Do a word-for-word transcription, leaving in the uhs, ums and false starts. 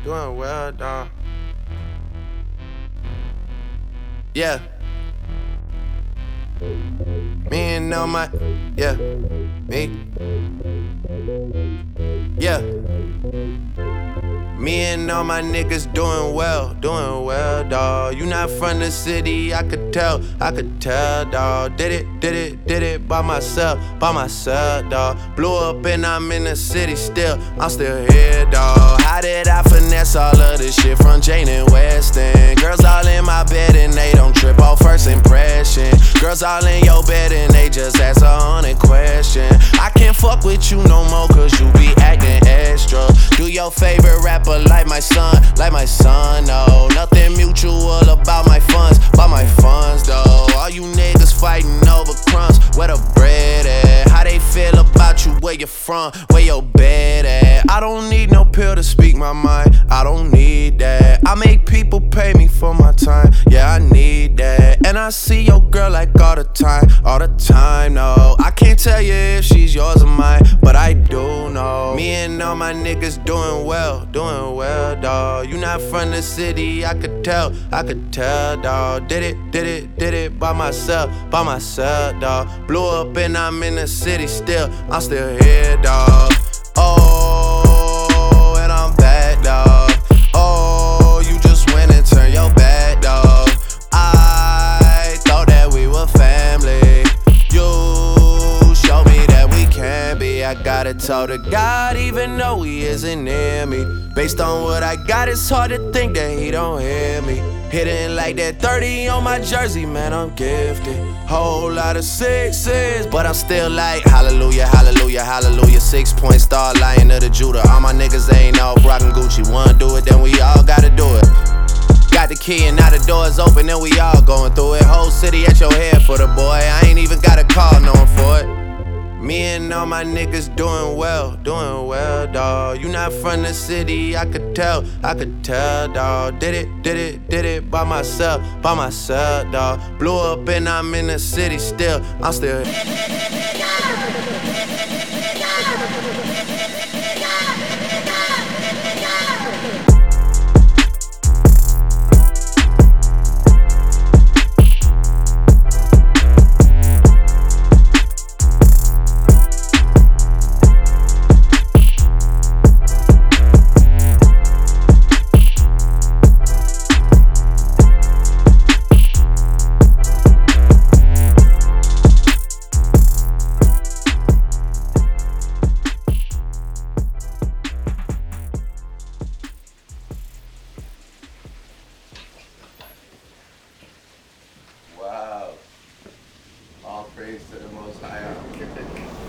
doing well, dawg. Yeah. Me and all my, yeah, me, yeah. Me and all my niggas doing well, doing well, dawg. You not from the city, I could tell, I could tell, dawg. Did it, did it, did it by myself, by myself, dawg. Blew up and I'm in the city still, I'm still here, dawg. How did I finesse all of this shit from Jane and Weston? Girls all in my bed and they don't trip off first impression. Girls all in your bed and they just ask a hundred question. I can't fuck with you no more cause you be acting extra. Do your favorite rapper like my son, like my son, no. Nothing mutual about my funds, about my funds, though. All you niggas fighting over crumbs, where the bread at? How they feel about you, where you from, where your bed at? I don't need no pill to speak my mind, I don't need that. I make people pay me for my time, yeah, I need that. And I see your girl like all the time, all the time, no. I can't tell you if she's yours or mine, but I do know. Me and all my niggas doing well, doing well, dawg. You not from the city, I could tell, I could tell, dawg. Did it, did it, did it by myself, by myself, dawg. Blew up and I'm in the city still, I'm still here, dawg. Oh, and I'm back, dawg. Oh, you just went and turned your back, dawg. I thought that we were family. You showed me that we can be. I gotta talk to God even though he isn't near me. Based on what I got, it's hard to think that he don't hear me. Hitting like that thirty on my jersey, man, I'm gifted. Whole lot of sixes, but I'm still like hallelujah, hallelujah, hallelujah. Six point star, lion of the Judah. All my niggas ain't all rockin' Gucci. Wanna do it, then we all gotta do it. Got the key and now the door's open and we all going through it. Whole city at your head for the boy. I ain't even got a call knowing for it. Me and all my niggas doing well, doing well, dawg. You not from the city, I could tell, I could tell, dawg. Did it, did it, did it by myself, by myself, dawg. Blew up and I'm in the city still, I'm still wow. All praise to the Most High.